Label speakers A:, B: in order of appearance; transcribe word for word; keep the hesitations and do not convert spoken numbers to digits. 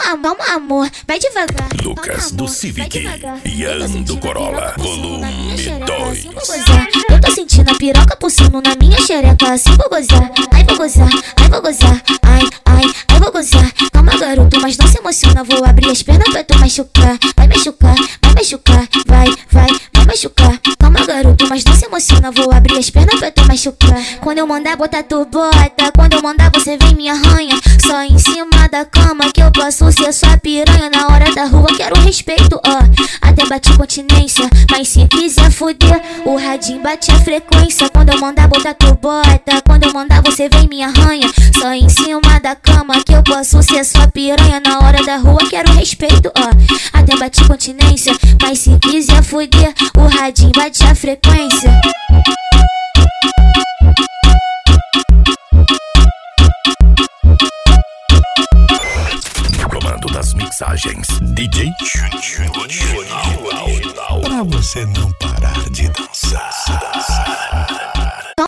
A: amor, toma amor, vai devagar.
B: Lucas do Civic, Ian do Corolla, volume dois.
A: Eu tô sentindo a piroca pulsando na minha xereca, assim vou gozar. Ai, vou gozar, ai, vou gozar. Ai, ai, ai, vou gozar. Calma, garoto, mas não se emociona. Vou abrir as pernas pra tu machucar. Vai machucar, vai machucar. Vai, vai, vai machucar. Calma, garoto, mas não se emociona. Vou abrir as pernas pra tu machucar. Quando eu mandar botar tu bota. Quando eu mandar você vem me arranha. Só em cima da cama que eu posso ser sua piranha. Na hora da rua quero respeito, ó. Até bate continência, mas se quiser fuder, o radinho bate a frequência. Quando eu mandar botar tu bota. Quando eu mandar você vem me arranha. Só em cima da cama que eu posso ser sua piranha. Na hora da rua quero respeito, ó. Até bate continência, mas se quiser fuder, o radinho bate a frequência.
B: Comando das mixagens, D J Juninho.
C: Pra você não parar de dançar.